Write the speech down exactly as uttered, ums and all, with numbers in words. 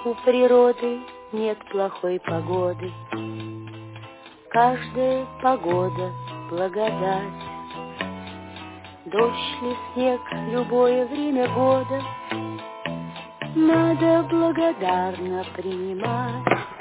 У природы нет плохой погоды, каждая погода — благодать. Дождь ли, снег, любое время года надо благодарно принимать.